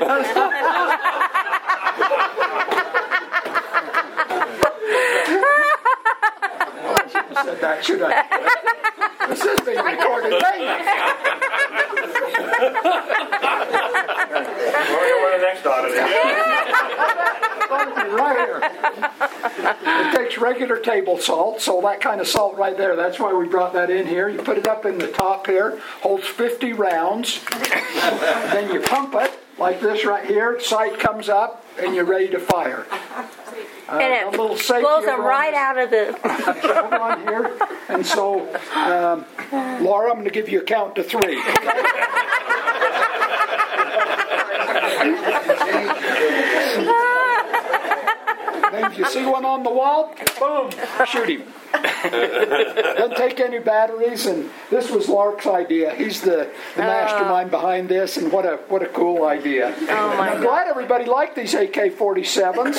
Said that, should I? This is being recorded later. Where the next audit is. Right here. It takes regular table salt, so that kind of salt right there, that's why we brought that in here. You put it up in the top here, holds fifty rounds. Then you pump it like this right here, sight comes up, and you're ready to fire. Uh, and it a little safety blows them around right out of the... on here. And so, um, Laura, I'm going to give you a count to three. Then if you see one on the wall, boom, shoot him. Doesn't take any batteries, and this was Lark's idea. He's the, the mastermind behind this, and what a what a cool idea. Oh my I'm glad everybody liked these A K forty-sevens.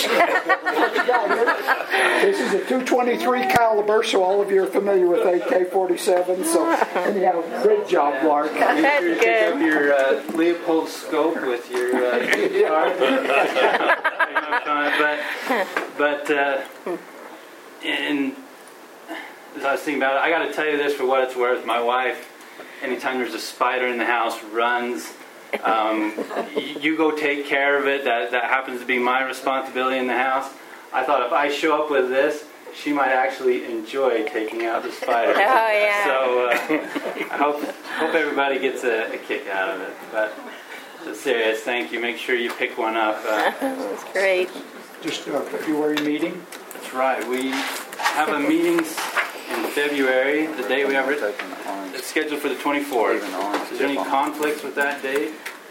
This is a two twenty-three caliber, so all of you are familiar with A K forty-sevens. So anyhow, great job, Lark. Make sure you pick up your uh, Leopold scope with your uh, card. but but uh, in as I was thinking about it, I got to tell you this for what it's worth. My wife, anytime there's a spider in the house, runs. Um, you, you go take care of it. That that happens to be my responsibility in the house. I thought if I show up with this, she might actually enjoy taking out the spider. Oh yeah. So uh, I hope hope everybody gets a, a kick out of it. But, but serious, thank you. Make sure you pick one up. Uh, That's great. Just a February meeting. That's right. We have a meeting in February. The day we have it, it's scheduled for the twenty-fourth. Is there any conflicts with that date?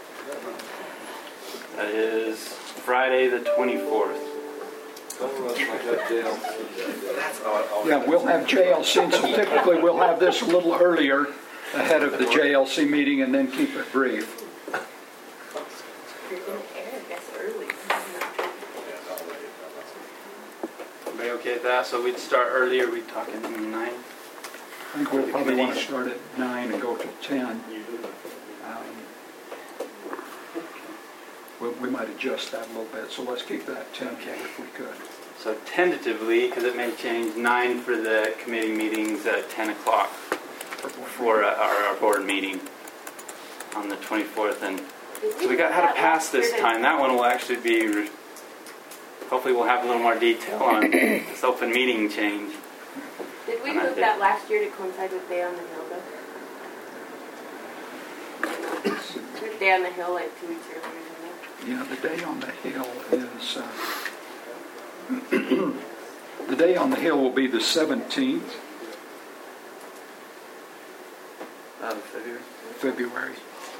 That is Friday the twenty-fourth. Yeah, we'll have J L C, so typically we'll have this a little earlier ahead of the J L C meeting and then keep it brief. Everybody okay with that? So we'd start earlier, we'd talk in nine? I think we'll probably want to start at nine and go to ten. Um, we, we might adjust that a little bit, so let's keep that ten if we could. So tentatively, because it may change, nine for the committee meetings at ten o'clock for uh, our, our board meeting on the twenty-fourth. And so we got how to pass this time. That one will actually be, re- hopefully we'll have a little more detail on this open meeting change. Did we move that last year to coincide with Day on the Hill, though? Day on the Hill, like two weeks earlier than that? Yeah, the Day on the Hill is, uh, the Day on the Hill will be the seventeenth Of February. February.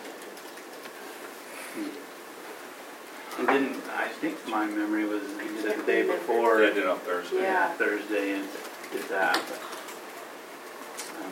And didn't, I think my memory was either the day before. Yeah, I did on Thursday. Yeah. Thursday and did that. Um,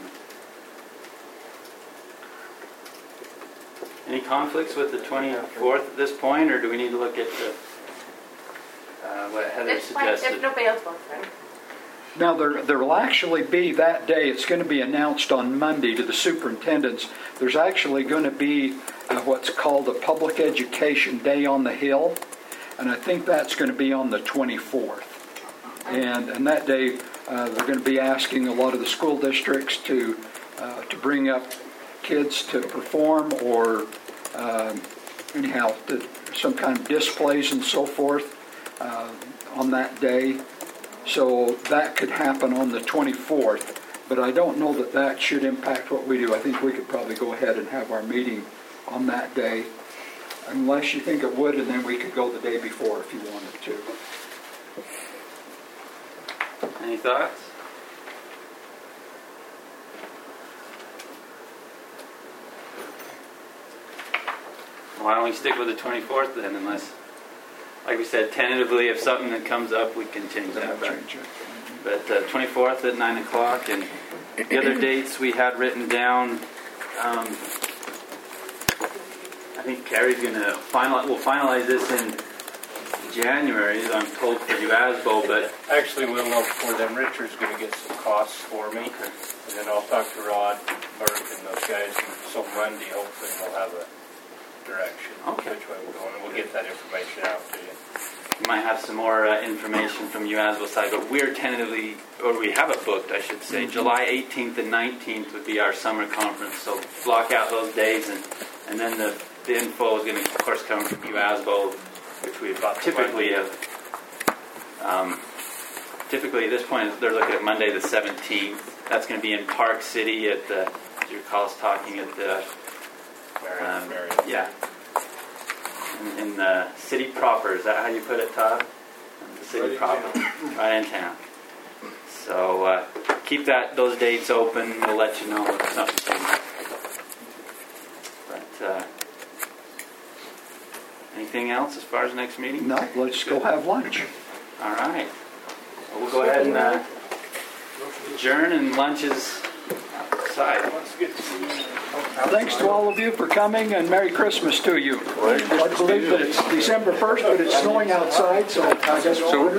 any conflicts with the twenty-fourth at this point, or do we need to look at the, uh, what Heather It's fine, suggested? if nobody else wants to. Now, there there will actually be that day, it's going to be announced on Monday to the superintendents. There's actually going to be uh, what's called a Public Education Day on the Hill, and I think that's going to be on the twenty-fourth. And, and that day, uh, they're going to be asking a lot of the school districts to, uh, to bring up kids to perform or, um, anyhow, to, some kind of displays and so forth uh, on that day. So that could happen on the twenty-fourth, but I don't know that that should impact what we do. I think we could probably go ahead and have our meeting on that day, unless you think it would, and then we could go the day before if you wanted to. Any thoughts? Why don't we stick with the twenty-fourth then, unless, like we said, tentatively, if something that comes up, we can change that. But, but uh, twenty-fourth at nine o'clock, and the other dates we had written down, um, I think Carrie's going to finalize, we'll finalize this in January, as I'm told, for U A S B O, but Actually, we'll know before then. Richard's going to get some costs for me, and then I'll talk to Rod, Burke, and those guys, and so Monday, hopefully, we'll have a direction, Okay. which way we're going, and we'll get that information out to you. we might have some more uh, information from U A S B O side, but we're tentatively, or we have it booked, I should say, Mm-hmm. July eighteenth and nineteenth would be our summer conference, so block out those days, and, and then the, the info is going to, of course, come from U A S B O, which we typically have, um, typically at this point, they're looking at Monday the seventeenth. That's going to be in Park City at the, as you recall us talking at the, um, yeah, in, in the city proper. Is that how you put it, Todd? The city Right proper, right in town. So uh, keep that those dates open. We'll let you know if something changes. But uh, anything else as far as the next meeting? No, let's go have lunch. All right. Well, we'll go ahead and uh, adjourn and lunch is outside. Thanks to all of you for coming, and Merry Christmas to you. I believe that it's December first, but it's snowing outside, so I guess we're